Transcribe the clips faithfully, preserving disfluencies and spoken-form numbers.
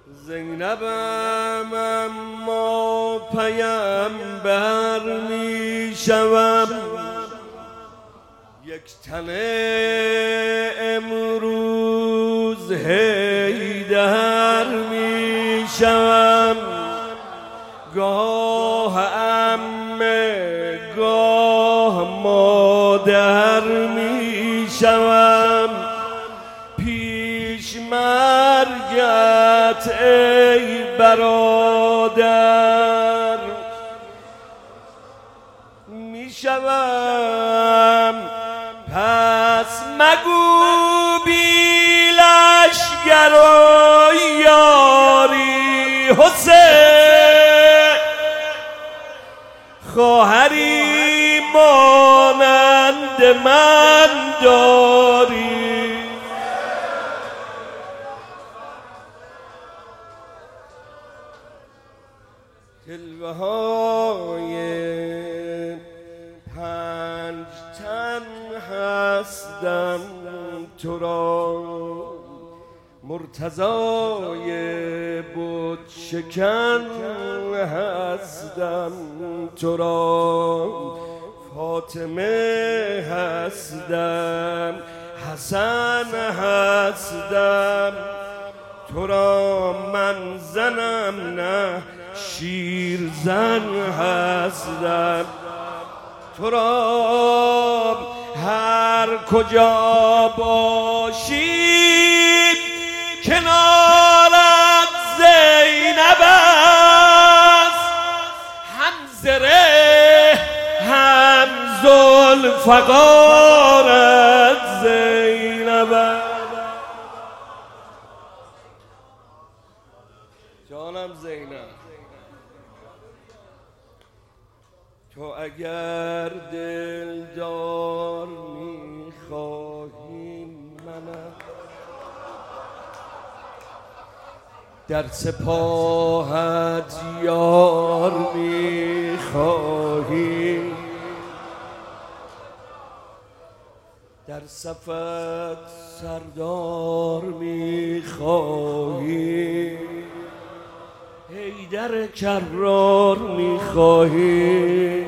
زینبم اما پیامبر می شوم، یک تنه امروز حیدر می شوم، گاه عمه گاه مادر می شوم، پیش مرگت ای برادر می شوم. پس مگو بی لشگر و یاری حسین، خواهری مانند من داری. جلوه های پنج تن هستم تو را، مرتضای بت شکن هستم تو را، فاطمه هستم، حسن هستم تو را، من زنم نه شیرزن هستم تو را. هر کجا باشید کنارت زینب است، هم زره هم ذوالفقارت زینب است. جانم زینب، تو اگر دلدار میخواهی منم، در سپاهت یار میخواهی، در صفت سردار میخواهی، حیدر کرار میخواهی،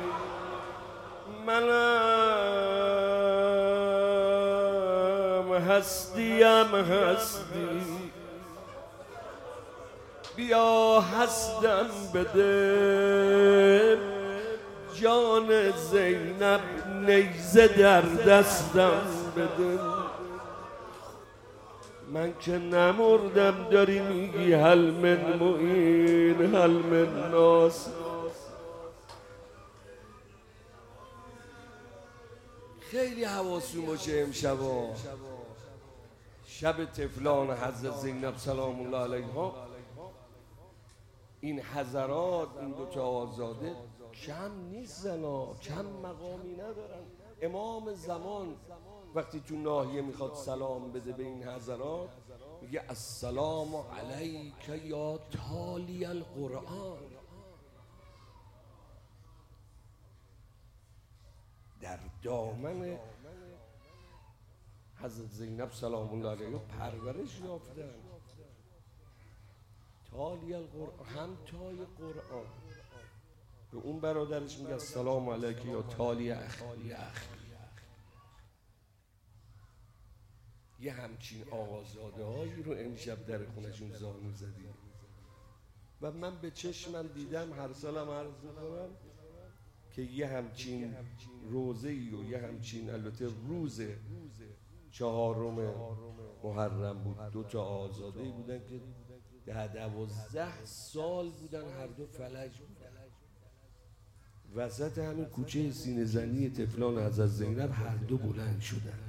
منم هستیم هستی، بیا هستم بده، جان زینب نیزه در دستم بده. من که نمردم داری میگی هل من معین هل من ناصر. خیلی حواسون باشه امشبا شب طفلان حضرت زینب سلام الله علیها، این حضرات این دوتا آزاده کم نیستن ها، کم مقامی ندارن. امام زمان وقتی تو ناحیه میخواد سلام بده به این حضرات میگه السلام علیک یا تالی القرآن. در دامن حضرت زینب سلام الله علیها پرورش یافتن. تالی القرآن، هم تای قرآن. به اون برادرش میگه السلام علیک یا تالی اخی اخی. یه همچین آقازاده هایی رو امشب در خونشون زانو زدیم و من به چشمم دیدم. هر سالم عرض میکنم که یه همچین روزه‌ای و یه همچین البته روز چهارم محرم بود، دو تا آزاده‌ای بودن که ده دوازده سال بودن، هر دو فلج بودن. وسط همین کوچه سینه زنی طفلان حضرت زینب هر دو بلند شدن.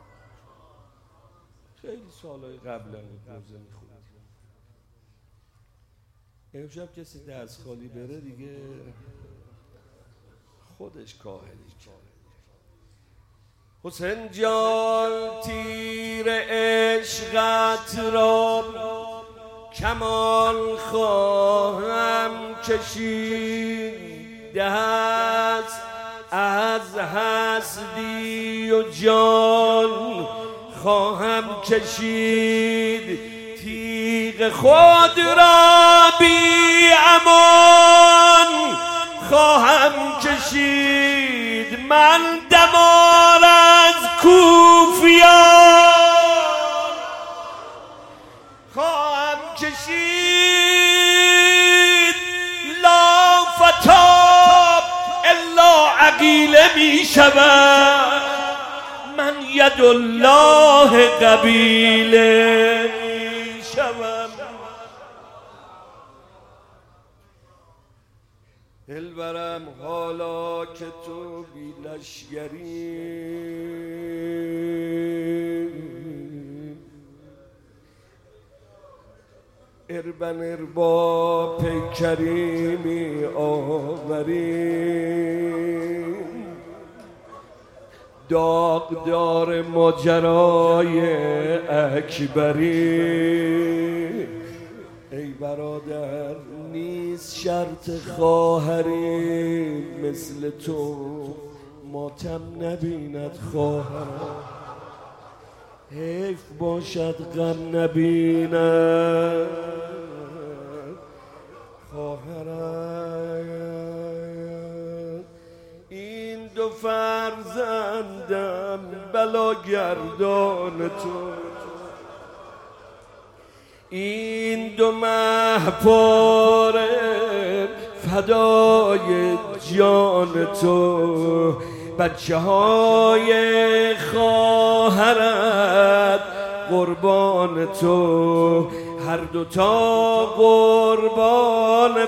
خیلی سالهای قبلا روزه میخوند. امشب کسی دست خالی بره دیگه خودش کاهلی کرد. حسین جان تیر عشقت را کمان خواهم کشید، دست از هستی و جان خواهم کشید، تیر تیغ خود را بی امان خواهم کشید من دمار از کوفیان خواهم کشید لا فتاب الا عقیله می شود من ید الله قبیله می شود. دلبرم حالا که تو بی لشگری اربن اربا پیکری می آوری داغدار ماجرای اکبری ای برادر نیست شرط خواهری مثل تو ماتم نبیند خواهرم حیف باشد غم نبیند خواهرم این دو فرزندم بلا گردان تو این دو مهپاره فدای جان تو بچه های خواهرت قربان تو هر دوتا قربان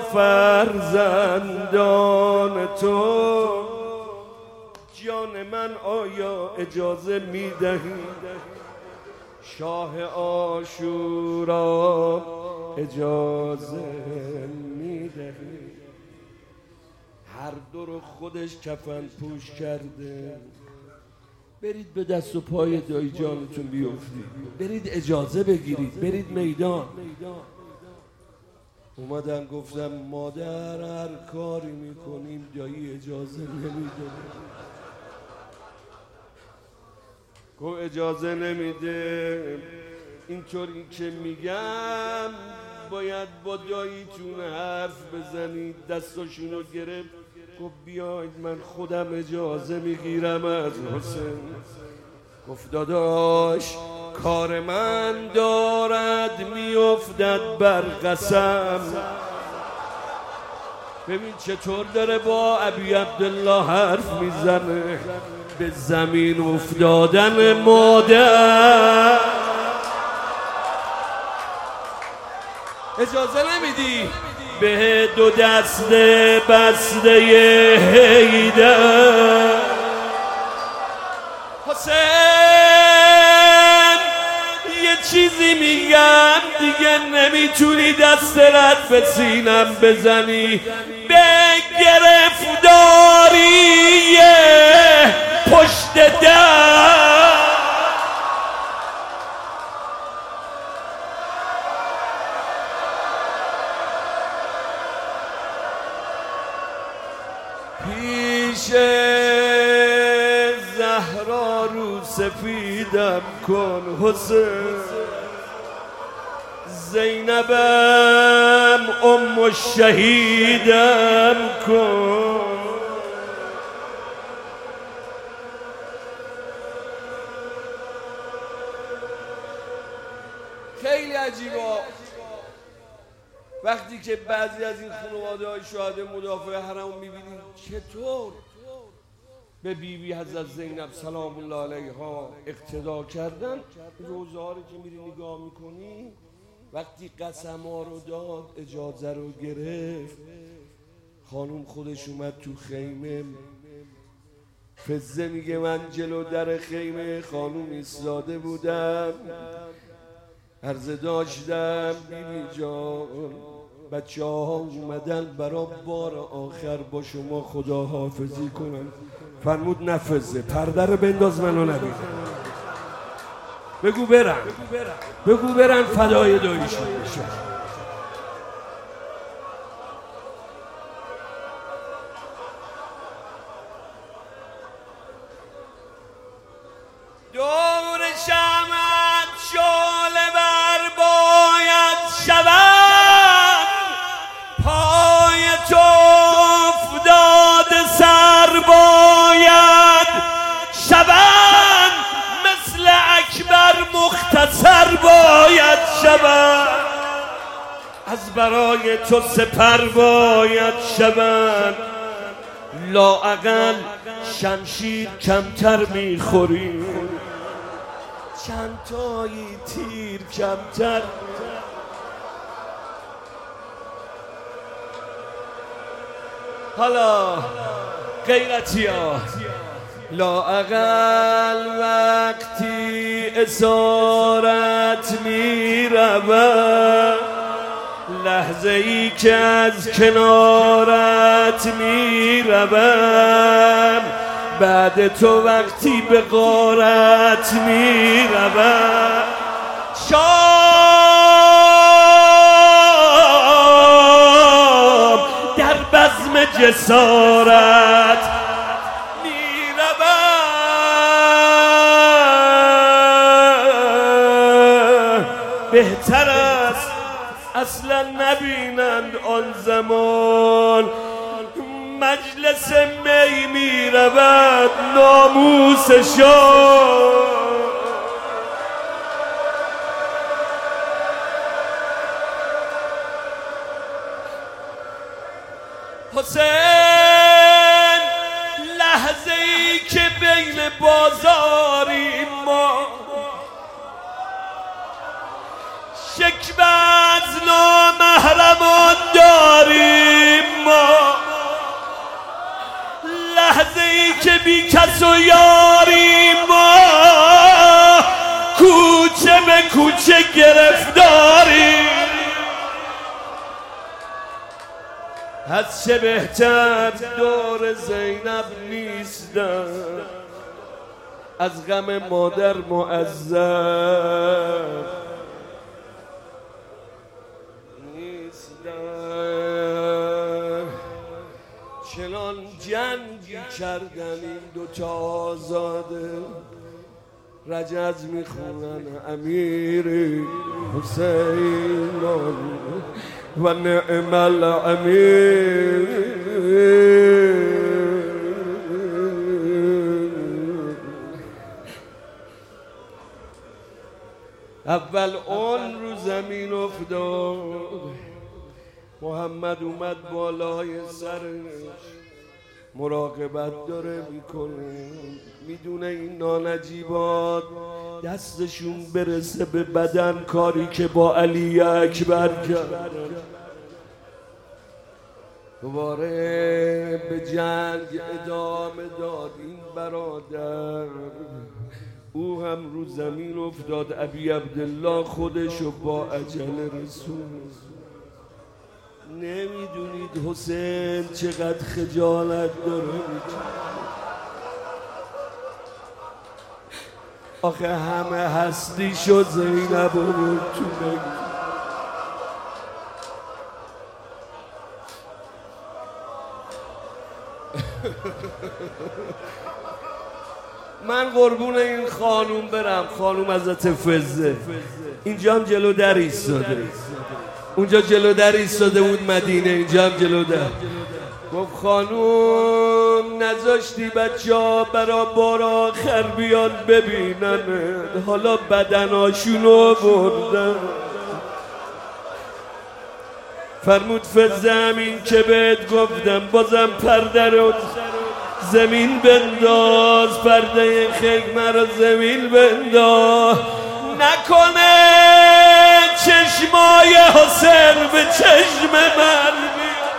فرزندان تو جان من آیا اجازه میدهی شاه عاشورا اجازه میدهی هر دو رو خودش کفن پوش کرده برید به دست و پای دایی جانتون بیفتید برید اجازه بگیرید برید میدان. اومدن گفتم مادر هر کاری میکنیم دایی اجازه نمیده گو اجازه نمیده اینطوری که میگم باید با داییتون حرف بزنید دستاشونو گرفت گفت بیاید من خودم اجازه میگیرم از حسین گفت داداش کار من دارد میافتد بر قسم ببین چطور داره با ابی عبدالله حرف میزنه به زمین افتادن مادر اجازه نمیدی به دو دست بسته حیدر حسین یه چیزی میگم دیگه نمیتونی دست رد به سینم بزنی به گرفتاری پشت در پیش زهرا رو سفیدم کن حسین زینبم ام الشهیدم کن خیلی عجیبا وقتی که بعضی از این خانواده های شهدا مدافع حرم میبینید چطور به بیبی بی حضرت زینب سلام الله علیها اقتدا کردن روزه ها رو که میری نگاه میکنی وقتی قسم ها رو داد اجازه رو گرفت خانوم خودش اومد تو خیمه فزه میگه من جلو در خیمه خانوم ایستاده بودم عرضه داشتم بیبی جان بچه ها اومدن برا بار آخر با شما خداحافظی کنن فرمود نفذه پرده رو بنداز منو نبینه بگو برن بگو برن فدای داییشون بشه دور شمعت شعله بر باید شود، از برای تو سپر باید شود. لااقل شمشیر کمتر میخوری، چند تایی تیر کمتر. حالا غیرتی ها لااقل وقتی اسارت میرود، لحظه ای که از کنارت میروم، بعد تو وقتی به غارت میروم. شام در بزم جسارت میروم. بهتر است اصلا نبینند آن زمان، مجلس می می رود ناموسشان. حسین لحظه ای که بین بازاریم ما، شکوه از نامحرمان داریم ما، لحظه ای که بی کس و یاریم ما، کوچه به کوچه گرفتاریم. از چه بهتر دور زینب نیستم، از غم مادر معذب چنان جنگی کردن این دوتا آزاده، رجز میخونن امیر حسین و نعم الامیر. اول اون رو زمین افتاد، محمد اومد بالای سرش، مراقبت داره میکنه، میدونه این نانجیبات دستشون برسه به بدن، کاری که با علی اکبر کرد. دوباره به جنگ ادامه داد این برادر، او هم رو زمین افتاد. ابی عبدالله خودشو با اجل رسول. نمیدونید حسین چقدر خجالت داره، آخه همه هستی شد زینب رو تو بگید. من قربون این خانوم برم، خانوم حضرت فزه اینجا هم جلو در ایستاده، اونجا جلو در ایستاده بود مدینه، اینجا هم جلو در. گفت خانوم نذاشتی بچه ها برا بار آخر بیان ببینن، حالا بدناشونو بردن. فرمود فزه همین که بهت گفتم، بازم پرده رو زمین بنداز، پرده خیمه رو زمین بنداز، نکنه چشمای حسین به چشم من بیاد.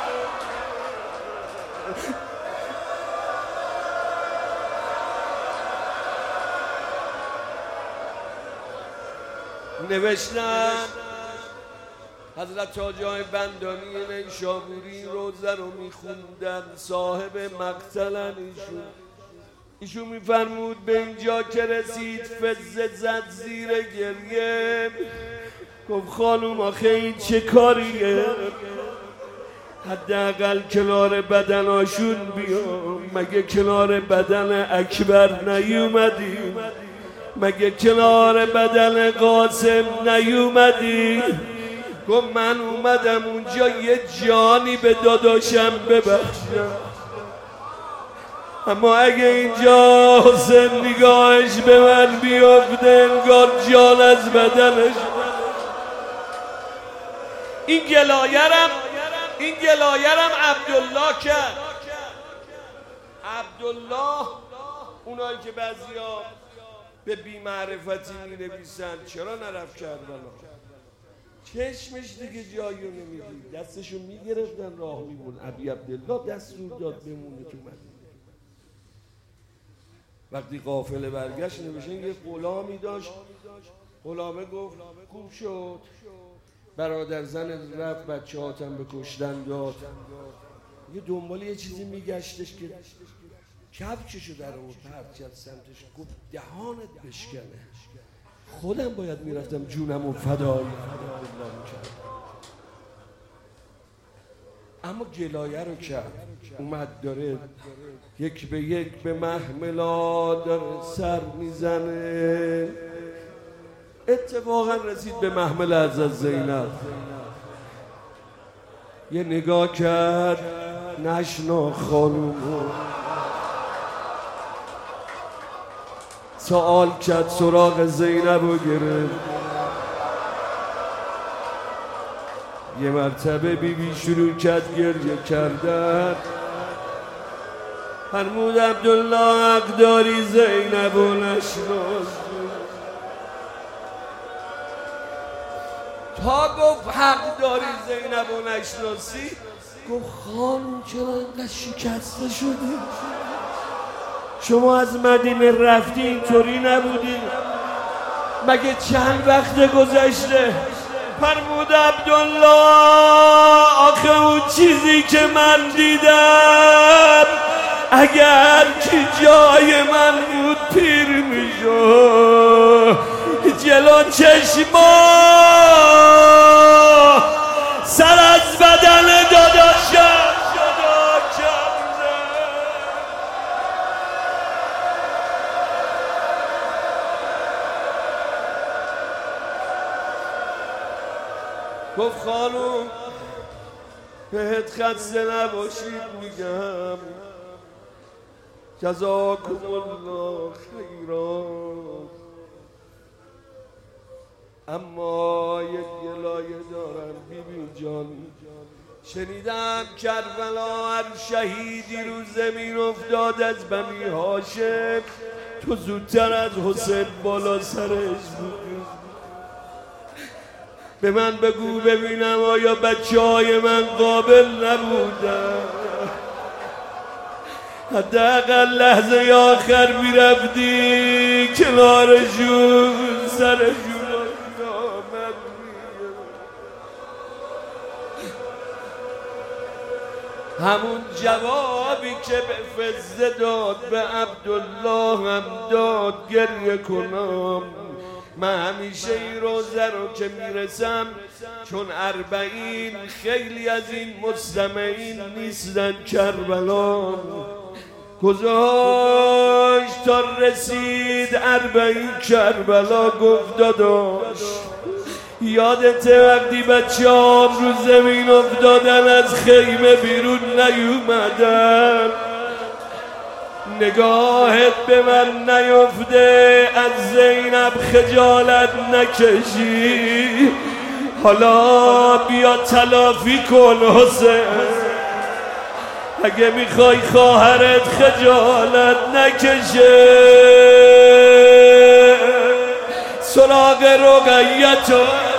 نوشتن حضرت حاجی بندانی نیشابوری روزه رو میخوندن، صاحب مقتلن ایشون. ایشون میفرمود به اینجا که رسید فزه زد زیر گریه، گفت خانوم آخه این چه کاریه؟ حداقل کنار بدناشون بیام، مگه کنار بدن اکبر نیومدی؟ مگه کنار بدن قاسم نیومدی؟ گفت من اومدم اونجا یه جانی به داداشم ببخشم، اما اگه اینجا حسین نگاهش به من بیفته انگار جان از بدنش. این گلایرم این گلایرم عبدالله کرد. عبدالله، اونایی که بعضیا به بی‌معرفتی می نویسن چرا نرفت کربلا؟ چشمش دیگه جایی رو نمیدید، دستشو میگرفتن راه میبون. ابی عبدالله دستور داد بمونه تو مدینه. وقتی قافله برگشت نوشتن یه غلامی داشت، غلامه گفت خوب شد، برادر زن رفت بچه هاتم به کشتن داد. یه دنبال یه چیزی میگشتش که کفششو در اون پرچت سمتش، گفت دهانت بشکنه، خودم باید میرفتم جونم و فدای اما گلایه رو کرد. اومد داره یک به یک به محملا داره سر میزنه. اتفاقا رسید به محمل از زینب، یه نگاه کرد نشنا خانومو، سوال کرد سراغ زینب رو گرفت. یه مرتبه بی بی شروع کرد گریه کردن. فرمود عبدالله حق داری زینب و نشناس. تا گفت حق داری زینب و نشناسی، گفت خانم چرا اینقدر شکسته شدی؟ شما از مدینه رفتی اینطوری نبودی؟ مگه چند وقت گذشته؟ فرمود عبدالله آخه اون چیزی که من دیدم اگر که جای من بود پیر میشد. جلو چشما سر از بدن داداشم جدا کرده. گفت خانوم بهت خسته نباشید میگم، جزاکم الله خیرا، اما یک گلایه دارم بیبی جان. شنیدم کربلا هر شهیدی رو زمین افتاد از بنی هاشم، تو زودتر از حسین بالا سرش بود. به من بگو ببینم آیا بچه های من قابل نبودن؟ حداقل لحظه آخر میرفتی کنارشون سرشون آمد. همون جوابی که به فزه داد به عبدالله هم داد. گریه کنم من همیشه این روزه رو که میرسم، چون اربعین خیلی از این مستمعین نیستن کربلا، گذاشت تا رسید اربعین کربلا. گفت داداش یادته وقتی بچه هم رو زمین افتادن از خیمه بیرون نیومدن؟ نگاهت به من نیفته، از زینب خجالت نکشی. حالا بیا تلافی کن حسین، اگه میخوای خواهرت خجالت نکشه. سراغ رقیه تو